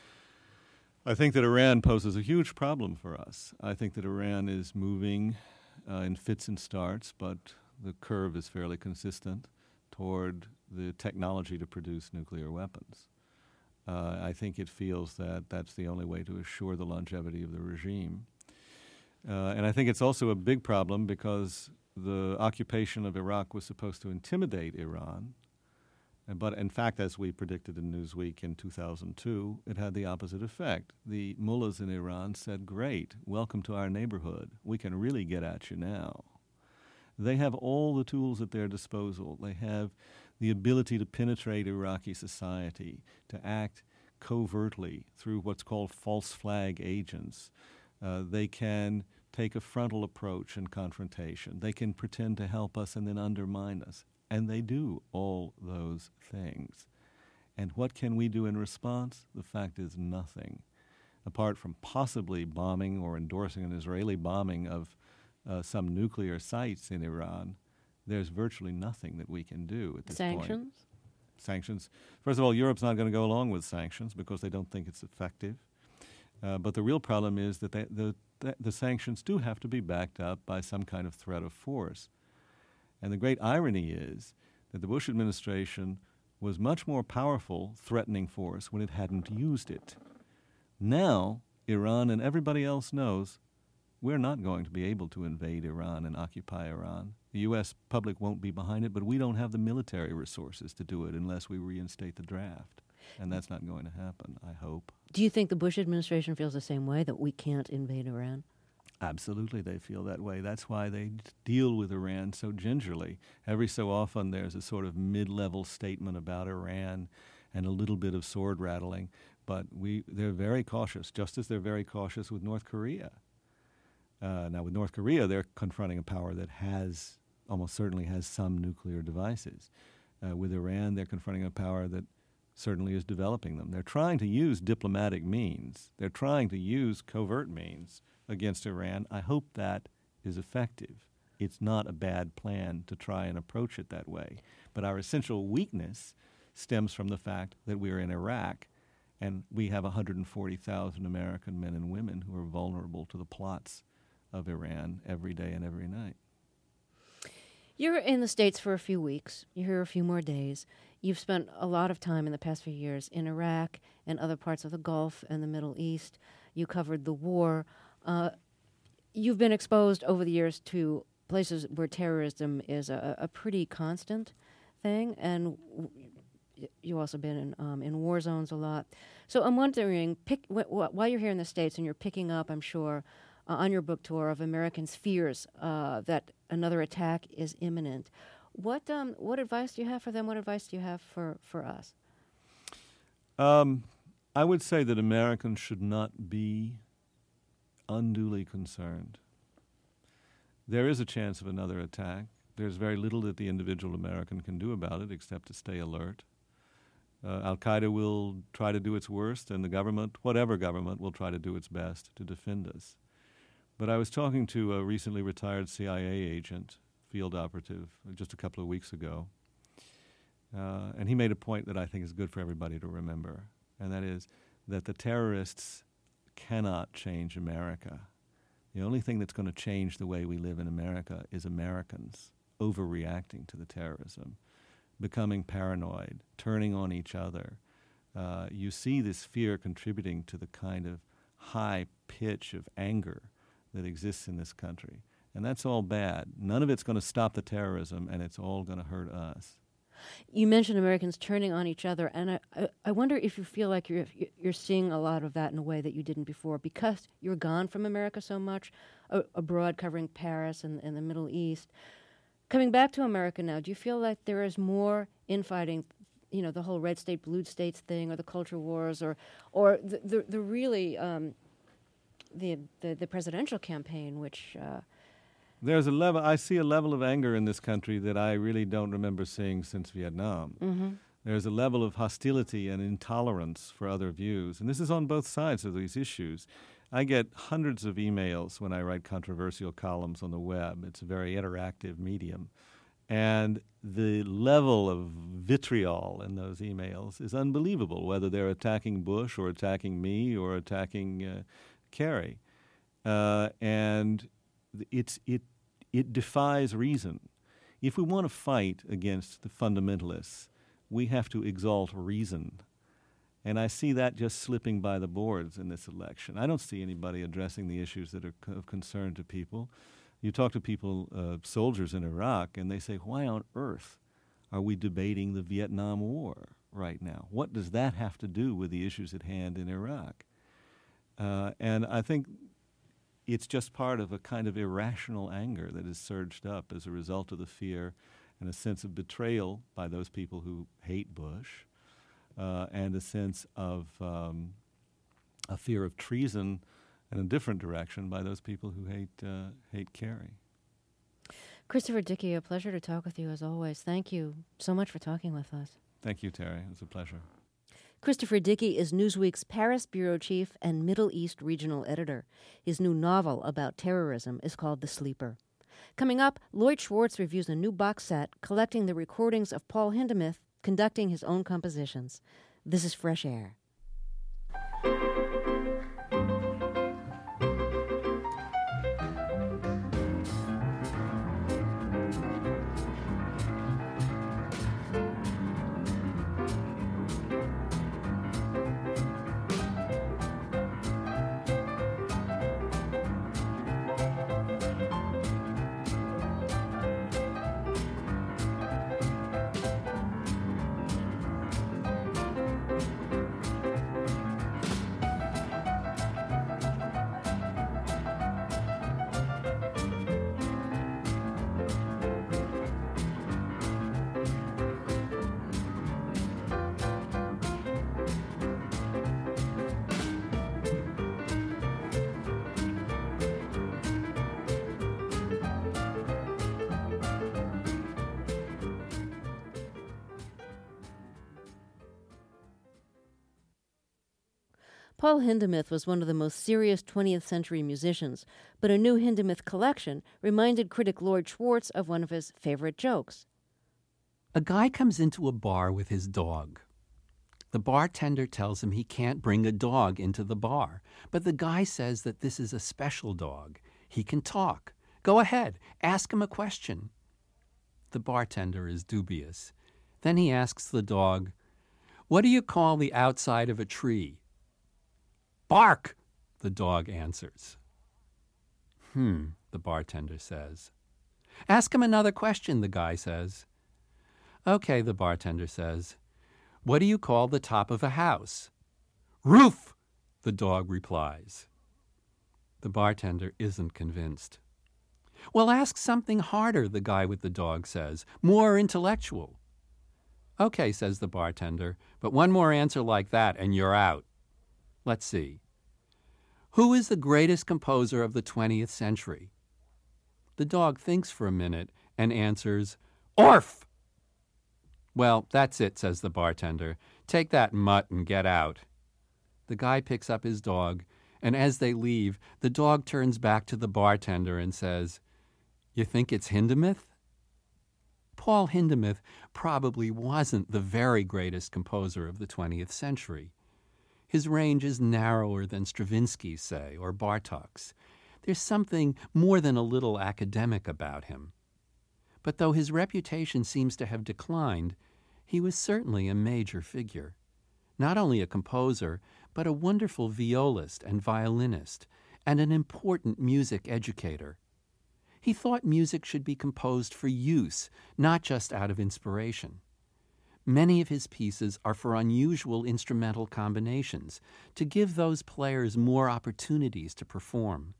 I think that Iran poses a huge problem for us. I think that Iran is moving uh, in fits and starts, but the curve is fairly consistent toward the technology to produce nuclear weapons. Uh, I think it feels that that's the only way to assure the longevity of the regime. Uh, and I think it's also a big problem because the occupation of Iraq was supposed to intimidate Iran. But in fact, as we predicted in Newsweek in two thousand two, it had the opposite effect. The mullahs in Iran said, great, welcome to our neighborhood. We can really get at you now. They have all the tools at their disposal. They have the ability to penetrate Iraqi society, to act covertly through what's called false flag agents. Uh, they can take a frontal approach in confrontation. They can pretend to help us and then undermine us. And they do all those things. And what can we do in response? The fact is nothing. apart from possibly bombing or endorsing an Israeli bombing of uh, some nuclear sites in Iran, there's virtually nothing that we can do at this point. Sanctions? Sanctions. First of all, Europe's not going to go along with sanctions because they don't think it's effective. Uh, but the real problem is that they, the, the, the sanctions do have to be backed up by some kind of threat of force. And the great irony is that the Bush administration was much more powerful threatening force when it hadn't used it. Now, Iran and everybody else knows we're not going to be able to invade Iran and occupy Iran. The U S public won't be behind it, but we don't have the military resources to do it unless we reinstate the draft. And that's not going to happen, I hope. Do you think the Bush administration feels the same way, that we can't invade Iran? Absolutely, they feel that way. That's why they deal with Iran so gingerly. Every so often there's a sort of mid-level statement about Iran and a little bit of sword rattling. But we, they're very cautious, just as they're very cautious with North Korea. Uh, now, with North Korea, they're confronting a power that has, almost certainly has some nuclear devices. Uh, with Iran, they're confronting a power that certainly is developing them. They're trying to use diplomatic means. They're trying to use covert means against Iran. I hope that is effective. It's not a bad plan to try and approach it that way. But our essential weakness stems from the fact that we're in Iraq, and we have one hundred forty thousand American men and women who are vulnerable to the plots of Iran every day and every night. You're in the States for a few weeks. You're here a few more days. You've spent a lot of time in the past few years in Iraq and other parts of the Gulf and the Middle East. You covered the war. Uh, you've been exposed over the years to places where terrorism is a, a pretty constant thing, and w- you've also been in, um, in war zones a lot. So I'm wondering, pick, wh- wh- while you're here in the States and you're picking up, I'm sure, uh, on your book tour of Americans' fears uh, that another attack is imminent, what um, what advice do you have for them? What advice do you have for, for us? Um, I would say that Americans should not be unduly concerned. There is a chance of another attack. There's very little that the individual American can do about it except to stay alert. Uh, Al-Qaeda will try to do its worst, and the government, whatever government, will try to do its best to defend us. But I was talking to a recently retired C I A agent, field operative, just a couple of weeks ago, uh, and he made a point that I think is good for everybody to remember, and that is that the terrorists cannot change America. The only thing that's going to change the way we live in America is Americans overreacting to the terrorism, becoming paranoid, turning on each other. Uh, you see this fear contributing to the kind of high pitch of anger that exists in this country. And that's all bad. None of it's going to stop the terrorism, and it's all going to hurt us. You mentioned Americans turning on each other, and I, I, I wonder if you feel like you're you're seeing a lot of that in a way that you didn't before, because you're gone from America so much, uh, abroad covering Paris and, and the Middle East. Coming back to America now, do you feel like there is more infighting, you know, the whole red state, blue states thing, or the culture wars, or or the the, the really um, the, the the presidential campaign, which uh, There's a level, I see a level of anger in this country that I really don't remember seeing since Vietnam. mm-hmm. There's a level of hostility and intolerance for other views, and this is on both sides of these issues. I get hundreds of emails when I write controversial columns on the web. It's a very interactive medium. And the level of vitriol in those emails is unbelievable, whether they're attacking Bush or attacking me or attacking uh, Kerry. Uh, and it's it it defies reason. If we want to fight against the fundamentalists, we have to exalt reason. And I see that just slipping by the boards in this election. I don't see anybody addressing the issues that are of concern to people. You talk to people, uh, soldiers in Iraq, and they say, why on earth are we debating the Vietnam War right now? What does that have to do with the issues at hand in Iraq? Uh, and I think it's just part of a kind of irrational anger that has surged up as a result of the fear and a sense of betrayal by those people who hate Bush, uh, and a sense of um, a fear of treason in a different direction by those people who hate uh, hate Kerry. Christopher Dickey, a pleasure to talk with you as always. Thank you so much for talking with us. Thank you, Terry. It was a pleasure. Christopher Dickey is Newsweek's Paris bureau chief and Middle East regional editor. His new novel about terrorism is called The Sleeper. Coming up, Lloyd Schwartz reviews a new box set collecting the recordings of Paul Hindemith conducting his own compositions. This is Fresh Air. Paul Hindemith was one of the most serious twentieth century musicians, but a new Hindemith collection reminded critic Lloyd Schwartz of one of his favorite jokes. A guy comes into a bar with his dog. The bartender tells him he can't bring a dog into the bar, but the guy says that this is a special dog. He can talk. Go ahead, ask him a question. The bartender is dubious. Then he asks the dog, "What do you call the outside of a tree?" "Bark," the dog answers. Hmm, the bartender says. "Ask him another question," the guy says. "Okay," the bartender says. "What do you call the top of a house?" "Roof," the dog replies. The bartender isn't convinced. "Well, ask something harder," the guy with the dog says. "More intellectual." "Okay," says the bartender, "but one more answer like that and you're out. Let's see. Who is the greatest composer of the twentieth century?" The dog thinks for a minute and answers, "Orff!" "Well, that's it," says the bartender. "Take that mutt and get out." The guy picks up his dog, and as they leave, the dog turns back to the bartender and says, "You think it's Hindemith?" Paul Hindemith probably wasn't the very greatest composer of the twentieth century. His range is narrower than Stravinsky's, say, or Bartók's. There's something more than a little academic about him. But though his reputation seems to have declined, he was certainly a major figure. Not only a composer, but a wonderful violist and violinist, and an important music educator. He thought music should be composed for use, not just out of inspiration. Many of his pieces are for unusual instrumental combinations, to give those players more opportunities to perform.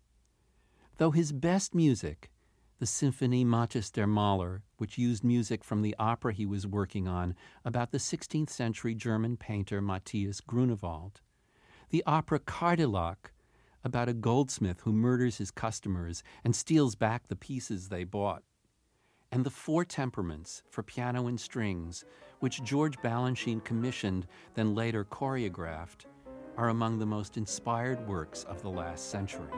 Though his best music, the Symphonie Matthias der Maler, which used music from the opera he was working on about the sixteenth century German painter Matthias Grunewald, the opera Cardillac, about a goldsmith who murders his customers and steals back the pieces they bought, and the Four Temperaments for piano and strings, which George Balanchine commissioned, then later choreographed, are among the most inspired works of the last century.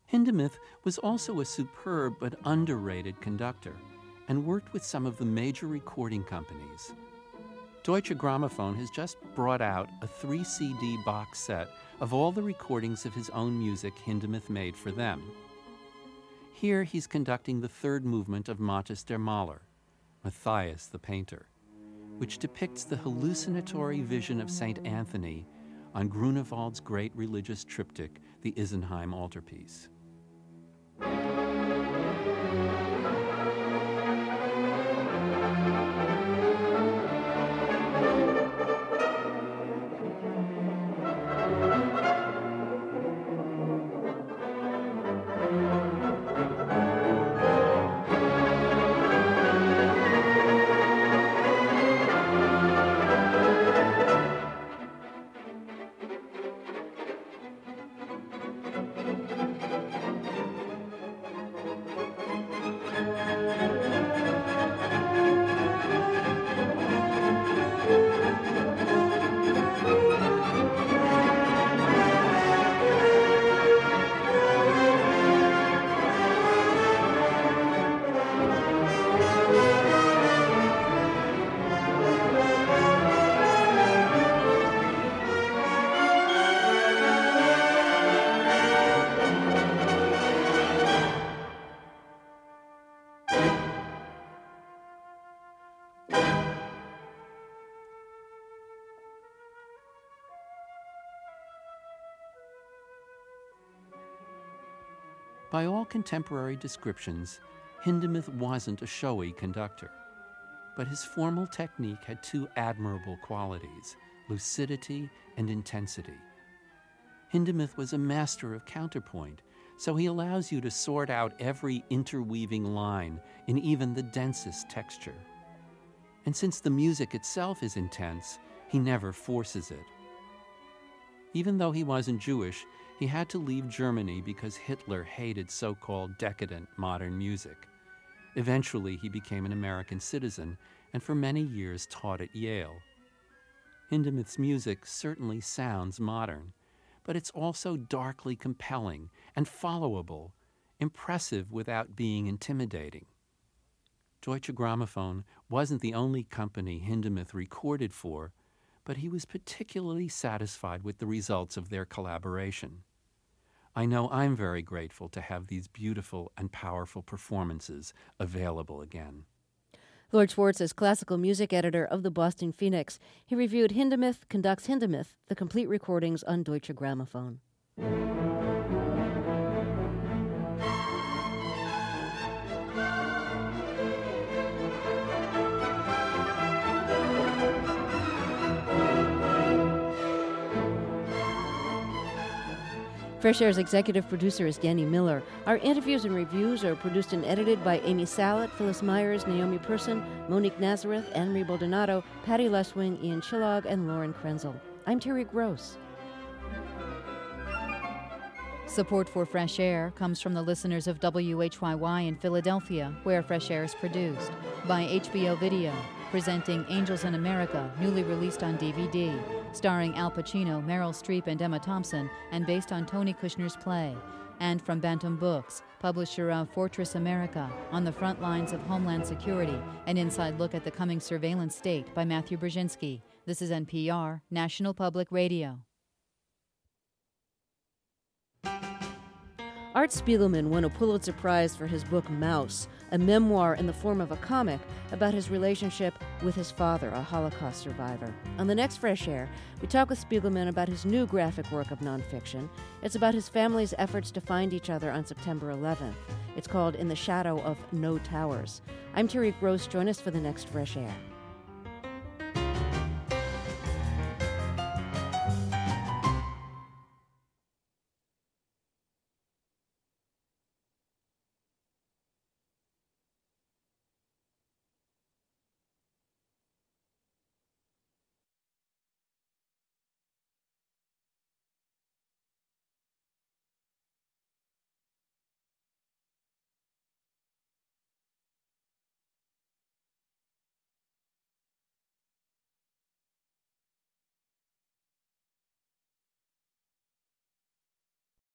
Hindemith was also a superb but underrated conductor and worked with some of the major recording companies. Deutsche Grammophon has just brought out a three C D box set of all the recordings of his own music Hindemith made for them. Here he's conducting the third movement of Matthias der Maler, Matthias the Painter, which depicts the hallucinatory vision of Saint Anthony on Grunewald's great religious triptych, the Isenheim altarpiece. By all contemporary descriptions, Hindemith wasn't a showy conductor, but his formal technique had two admirable qualities, lucidity and intensity. Hindemith was a master of counterpoint, so he allows you to sort out every interweaving line in even the densest texture. And since the music itself is intense, he never forces it. Even though he wasn't Jewish, he had to leave Germany because Hitler hated so-called decadent modern music. Eventually, he became an American citizen and for many years taught at Yale. Hindemith's music certainly sounds modern, but it's also darkly compelling and followable, impressive without being intimidating. Deutsche Grammophon wasn't the only company Hindemith recorded for, but he was particularly satisfied with the results of their collaboration. I know I'm very grateful to have these beautiful and powerful performances available again. Lord Schwartz is classical music editor of the Boston Phoenix. He reviewed Hindemith Conducts Hindemith, the complete recordings on Deutsche Grammophon. Fresh Air's executive producer is Danny Miller. Our interviews and reviews are produced and edited by Amy Salet, Phyllis Myers, Naomi Person, Monique Nazareth, Anne-Marie Baldonado, Patty Leswing, Ian Chillog, and Lauren Krenzel. I'm Terry Gross. Support for Fresh Air comes from the listeners of W H Y Y in Philadelphia, where Fresh Air is produced, by H B O Video, presenting Angels in America, newly released on D V D, starring Al Pacino, Meryl Streep, and Emma Thompson, and based on Tony Kushner's play, and from Bantam Books, publisher of Fortress America, On the Front Lines of Homeland Security, an inside look at the coming surveillance state by Matthew Brzezinski. This is N P R, National Public Radio. Art Spiegelman won a Pulitzer Prize for his book Mouse, a memoir in the form of a comic about his relationship with his father, a Holocaust survivor. On the next Fresh Air, we talk with Spiegelman about his new graphic work of nonfiction. It's about his family's efforts to find each other on September eleventh. It's called In the Shadow of No Towers. I'm Terry Gross. Join us for the next Fresh Air.